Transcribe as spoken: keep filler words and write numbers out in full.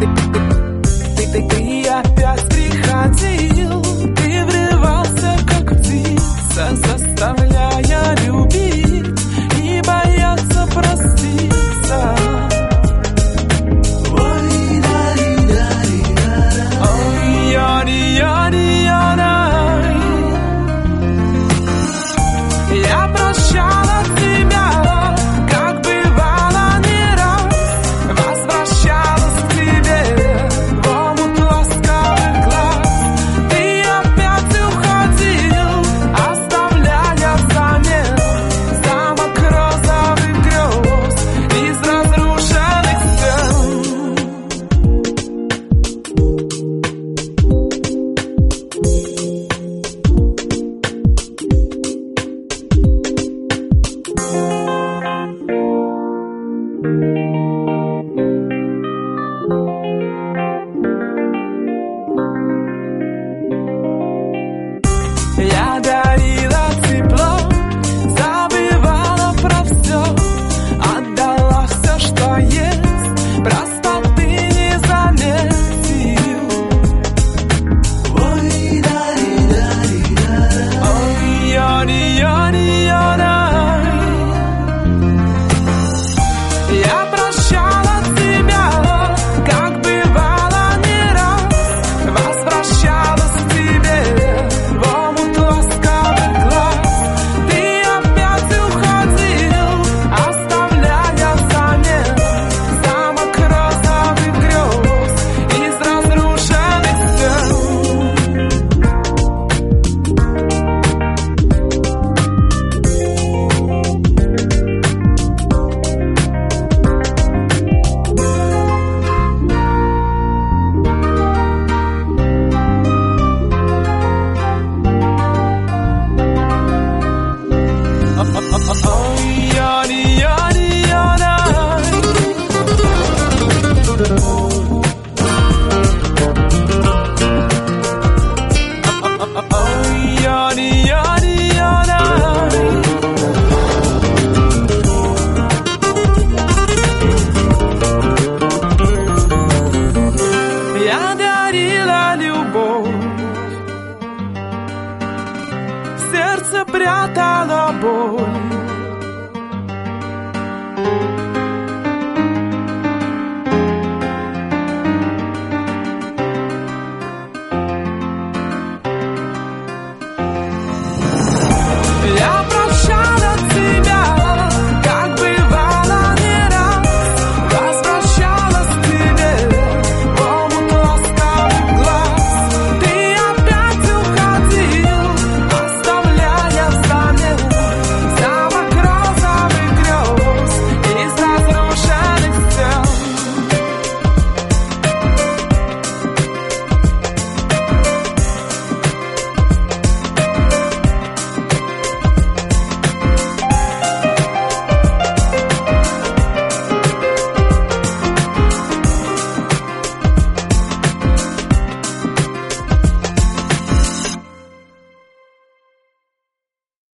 Ты, ты, ты опять приходил, ты врывался, как птица, заставляя любить и бояться проститься. Ой, яри, яри, яри. Я прощала тебя, как бывало не раз, возвращалась к тебе в омут ласковых глаз. Ты опять уходил, оставляя взамен замок розовых грез из разрушенных стен. Я дарила тепло, забывала про все, отдала все, что есть, просто ты не заметил. Ой, дари, дари, дари. Ой, яри, яри, яри. Я